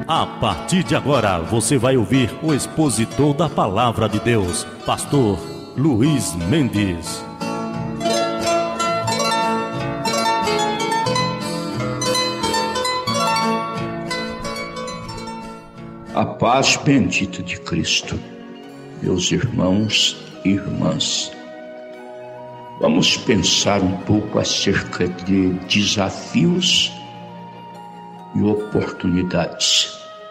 A partir de agora, você vai ouvir o expositor da Palavra de Deus, Pastor Luiz Mendes. A paz bendita de Cristo, meus irmãos e irmãs. Vamos pensar um pouco acerca de desafios e oportunidades.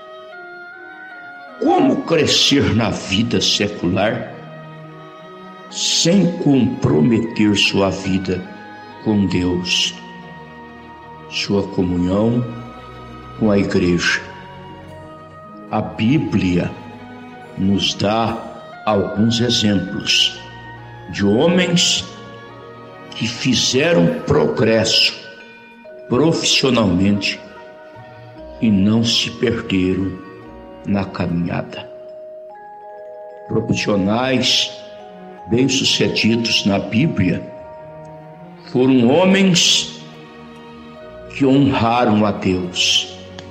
Como crescer na vida secular sem comprometer sua vida com Deus, sua comunhão com a igreja? A Bíblia nos dá alguns exemplos de homens que fizeram progresso profissionalmente e não se perderam na caminhada. Profissionais bem-sucedidos na Bíblia foram homens que honraram a Deus.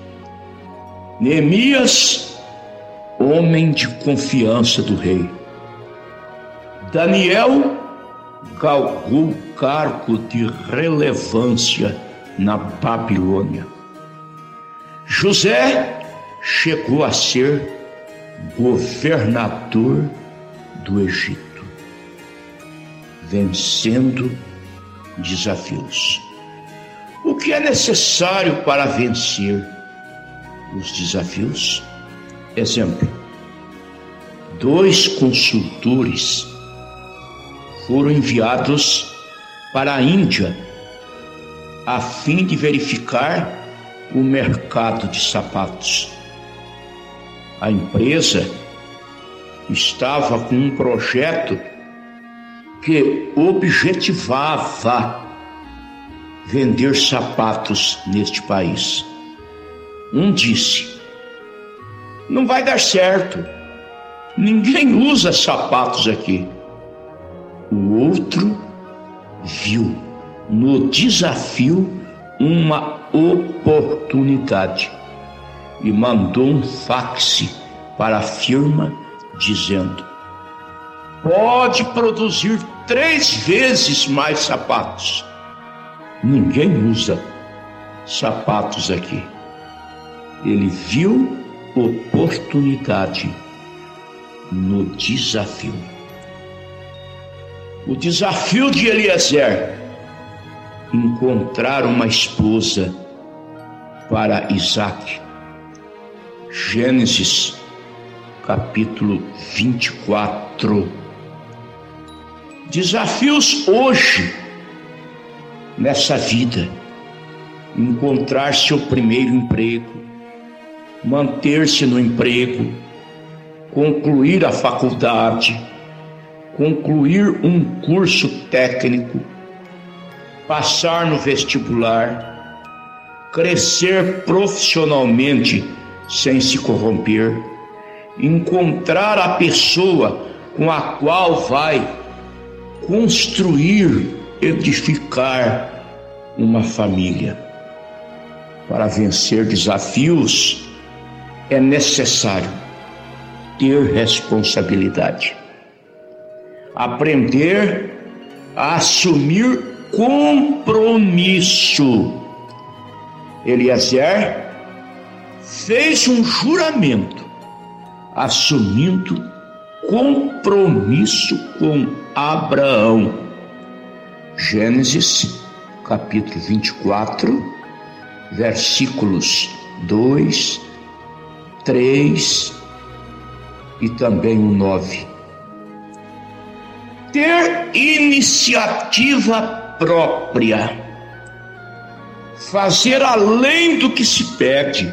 Neemias, homem de confiança do rei. Daniel galgou o cargo de relevância na Babilônia. José chegou a ser governador do Egito, vencendo desafios. O que é necessário para vencer os desafios? Exemplo: 2 consultores foram enviados para a Índia a fim de verificar o mercado de sapatos. A empresa estava com um projeto que objetivava vender sapatos neste país. Um disse: não vai dar certo, ninguém usa sapatos aqui. O outro viu no desafio uma oportunidade e mandou um fax para a firma dizendo: pode produzir 3 vezes mais sapatos. Ninguém usa sapatos aqui. Ele viu oportunidade no desafio. O desafio de Eliezer: encontrar uma esposa para Isaac. Gênesis capítulo 24. Desafios hoje nessa vida: encontrar seu primeiro emprego, manter-se no emprego, concluir a faculdade, concluir um curso técnico, passar no vestibular, crescer profissionalmente sem se corromper, encontrar a pessoa com a qual vai construir, edificar uma família. Para vencer desafios é necessário ter responsabilidade, aprender a assumir compromisso. Eliezer fez um juramento assumindo compromisso com Abraão. Gênesis capítulo 24, versículos 2, 3 e também o 9. Ter iniciativa própria, fazer além do que se pede.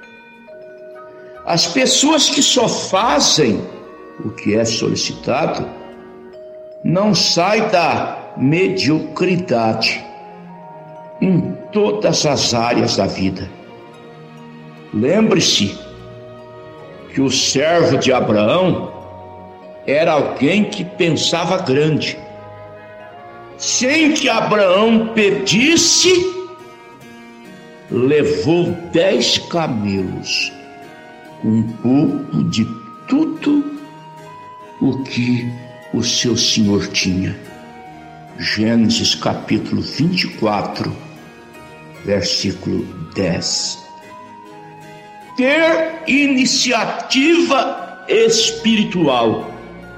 As pessoas que só fazem o que é solicitado não saem da mediocridade em todas as áreas da vida. Lembre-se que o servo de Abraão era alguém que pensava grande. Sem que Abraão pedisse, levou 10 camelos um pouco de tudo o que o seu Senhor tinha. Gênesis capítulo 24, versículo 10. Ter iniciativa espiritual.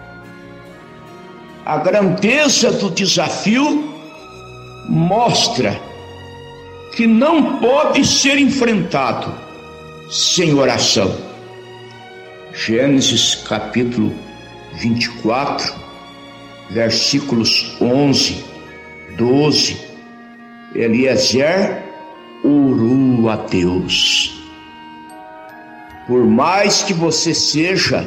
A grandeza do desafio mostra que não pode ser enfrentado sem oração. Gênesis capítulo 24, versículos 11, 12. Eliezer orou a Deus. Por mais que você seja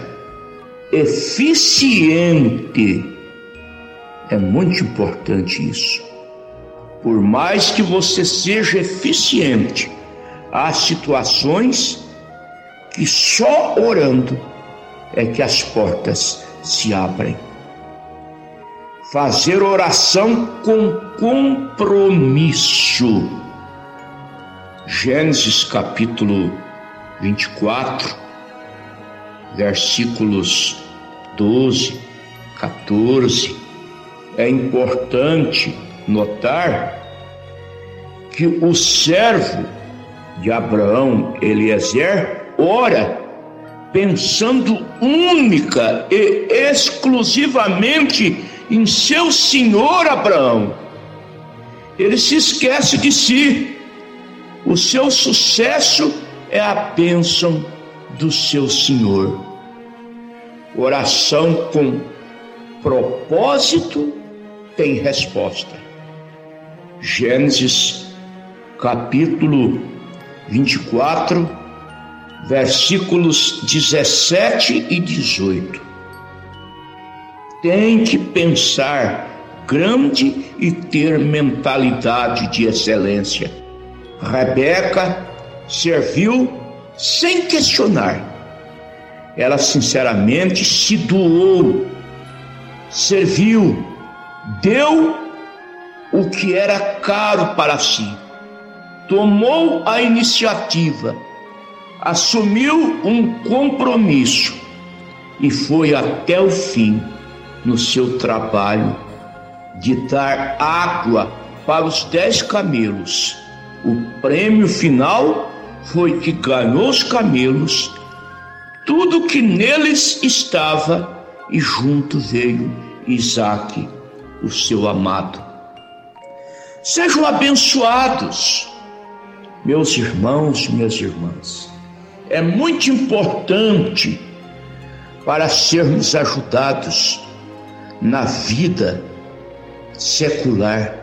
eficiente, é muito importante isso. Por mais que você seja eficiente, há situações que só orando é que as portas se abrem. Fazer oração com compromisso. Gênesis capítulo 24, versículos 12, 14. É importante notar que o servo de Abraão, Eliezer, ora pensando única e exclusivamente em seu senhor Abraão. Ele se esquece de si. O seu sucesso é a bênção do seu Senhor. Oração com propósito tem resposta. Gênesis capítulo 24, versículos 17 e 18. Tem que pensar grande e ter mentalidade de excelência. Rebeca serviu sem questionar. Ela sinceramente se doou, serviu, deu o que era caro para si, tomou a iniciativa, assumiu um compromisso e foi até o fim no seu trabalho de dar água para os 10 camelos. O prêmio final foi que ganhou os camelos, tudo que neles estava, e junto veio Isaque, o seu amado. Sejam abençoados, meus irmãos, minhas irmãs. É muito importante para sermos ajudados na vida secular,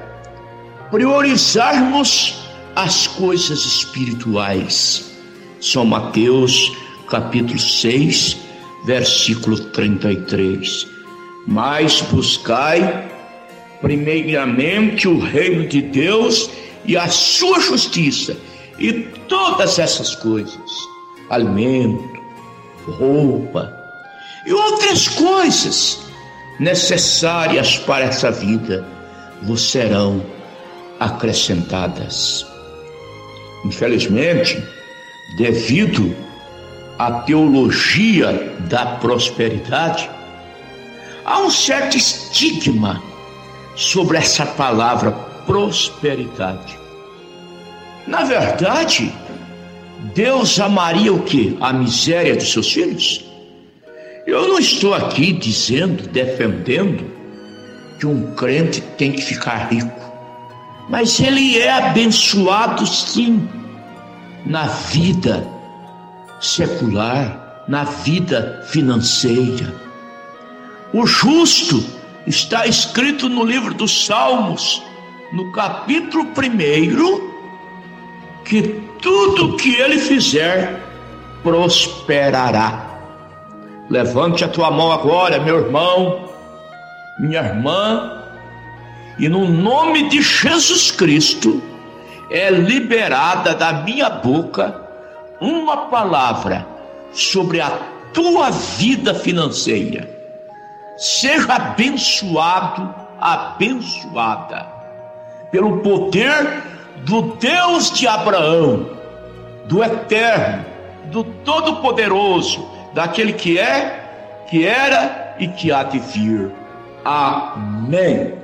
priorizarmos as coisas espirituais. São Mateus capítulo 6, versículo 33. Mas buscai primeiramente o reino de Deus e a sua justiça, e todas essas coisas, alimento, roupa e outras coisas necessárias para essa vida vos serão acrescentadas. Infelizmente, devido à teologia da prosperidade, há um certo estigma sobre essa palavra prosperidade. Na verdade, Deus amaria o quê? A miséria dos seus filhos? Eu não estou aqui dizendo, defendendo que um crente tem que ficar rico, mas ele é abençoado sim, na vida secular, na vida financeira. O justo, está escrito no livro dos Salmos, no capítulo 1, que tudo que ele fizer prosperará. Levante a tua mão agora, meu irmão, minha irmã, e no nome de Jesus Cristo é liberada da minha boca uma palavra sobre a tua vida financeira. Seja abençoado, abençoada, pelo poder do Deus de Abraão, do eterno, do Todo-Poderoso, daquele que é, que era e que há de vir. Amém.